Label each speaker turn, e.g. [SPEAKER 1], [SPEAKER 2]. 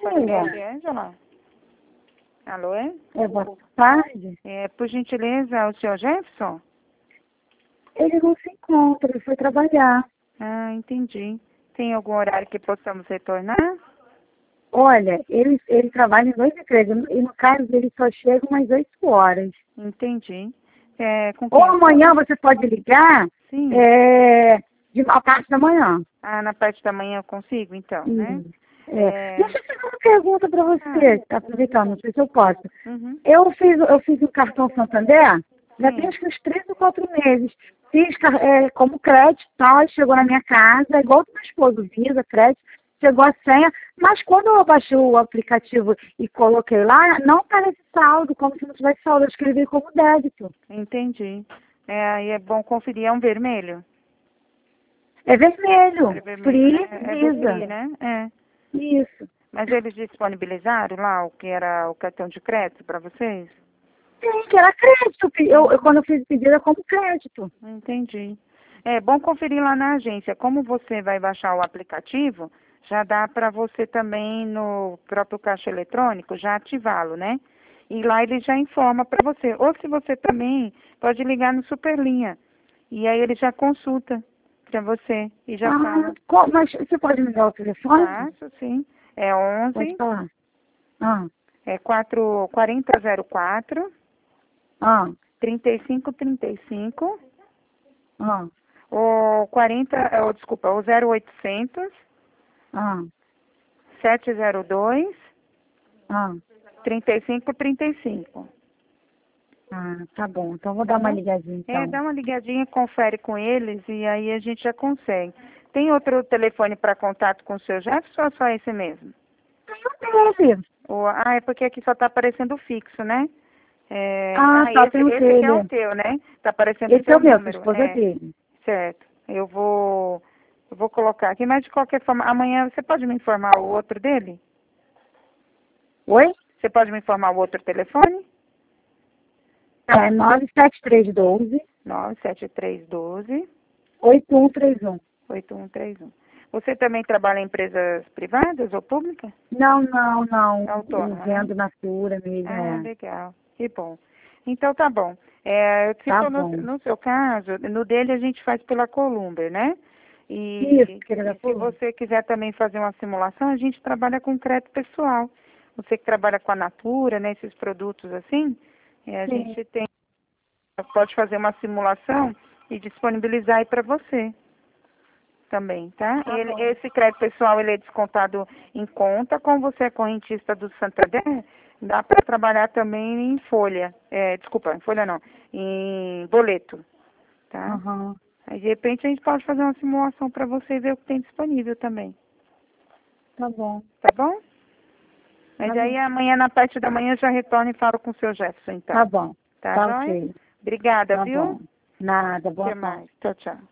[SPEAKER 1] podcast, Ângela? Alô, é?
[SPEAKER 2] Boa tarde.
[SPEAKER 1] Por gentileza, o senhor Jefferson?
[SPEAKER 2] Ele não se encontra, ele foi trabalhar.
[SPEAKER 1] Ah, entendi. Tem algum horário que possamos retornar?
[SPEAKER 2] Olha, ele trabalha em 2 empregos, e no caso ele só chega umas 8 horas.
[SPEAKER 1] Entendi.
[SPEAKER 2] Ou amanhã você pode ligar,
[SPEAKER 1] Sim.
[SPEAKER 2] a parte da manhã.
[SPEAKER 1] Ah, na parte da manhã eu consigo, então, né?
[SPEAKER 2] Deixa eu fazer uma pergunta para você, aproveitando, não sei se eu posso.
[SPEAKER 1] Uhum.
[SPEAKER 2] Eu fiz o cartão Santander, já
[SPEAKER 1] Sim.
[SPEAKER 2] tem acho que uns 3 ou 4 meses. Fiz como crédito e tal, chegou na minha casa, igual do meu esposo, Visa, crédito, chegou a senha, mas quando eu baixei o aplicativo e coloquei lá, não aparece saldo, como se não tivesse saldo, eu escrevi como débito.
[SPEAKER 1] Entendi. Aí é bom conferir, é um vermelho?
[SPEAKER 2] É vermelho,
[SPEAKER 1] É vermelho,
[SPEAKER 2] Free
[SPEAKER 1] né? É do
[SPEAKER 2] Visa.
[SPEAKER 1] Free, né?
[SPEAKER 2] Isso.
[SPEAKER 1] Mas eles disponibilizaram lá o que era o cartão de crédito para vocês?
[SPEAKER 2] Sim, que era crédito. Quando eu fiz o pedido, era como crédito.
[SPEAKER 1] Entendi. É bom conferir lá na agência. Como você vai baixar o aplicativo, já dá para você também no próprio caixa eletrônico já ativá-lo, né? E lá ele já informa para você. Ou se você também pode ligar no Superlinha. E aí ele já consulta para você e já fala.
[SPEAKER 2] Mas você pode me dar o telefone?
[SPEAKER 1] Faço, sim. É
[SPEAKER 2] Pode
[SPEAKER 1] 11,
[SPEAKER 2] falar.
[SPEAKER 1] 4004 3535 ou 0800 702 3535.
[SPEAKER 2] Tá bom. Então vou dar uma ligadinha, então.
[SPEAKER 1] Dá uma ligadinha, confere com eles e aí a gente já consegue. Tem outro telefone para contato com o seu Jefferson ou só esse mesmo?
[SPEAKER 2] Tem o dele.
[SPEAKER 1] É porque aqui só está aparecendo o fixo, né?
[SPEAKER 2] Tem o
[SPEAKER 1] esse
[SPEAKER 2] dele.
[SPEAKER 1] aqui é o teu, né? Está aparecendo o
[SPEAKER 2] Esse é
[SPEAKER 1] teu
[SPEAKER 2] o meu, a
[SPEAKER 1] número.
[SPEAKER 2] esposa dele.
[SPEAKER 1] Certo. Eu vou colocar aqui, mas de qualquer forma, amanhã você pode me informar o outro dele?
[SPEAKER 2] Oi?
[SPEAKER 1] Você pode me informar o outro telefone?
[SPEAKER 2] 97312
[SPEAKER 1] 97312
[SPEAKER 2] 8131.
[SPEAKER 1] 8131. Você também trabalha em empresas privadas ou públicas?
[SPEAKER 2] Não.
[SPEAKER 1] Autônoma,
[SPEAKER 2] Eu vendo Natura mesmo,
[SPEAKER 1] legal. Que bom. Então tá bom. Se
[SPEAKER 2] Tá
[SPEAKER 1] for
[SPEAKER 2] bom.
[SPEAKER 1] no seu caso, no dele a gente faz pela Columber, né?
[SPEAKER 2] Isso, querida.
[SPEAKER 1] Se você quiser também fazer uma simulação, a gente trabalha com crédito pessoal. Você que trabalha com a Natura, né, esses produtos assim, a gente pode fazer uma simulação e disponibilizar aí para você também, tá? Esse crédito pessoal, ele é descontado em conta, como você é correntista do Santander, dá para trabalhar também em folha, em folha não, em boleto, tá? Aí, de repente, a gente pode fazer uma simulação para você ver o que tem disponível também.
[SPEAKER 2] Tá bom.
[SPEAKER 1] Tá bom? Mas aí amanhã, na parte da manhã, eu já retorno e falo com o seu Jefferson, então.
[SPEAKER 2] Tá bom.
[SPEAKER 1] Tá,
[SPEAKER 2] Tá
[SPEAKER 1] joia?
[SPEAKER 2] ok.
[SPEAKER 1] Obrigada,
[SPEAKER 2] Tá
[SPEAKER 1] viu?
[SPEAKER 2] bom. Nada, boa
[SPEAKER 1] Até
[SPEAKER 2] tarde.
[SPEAKER 1] mais. Tchau, tchau.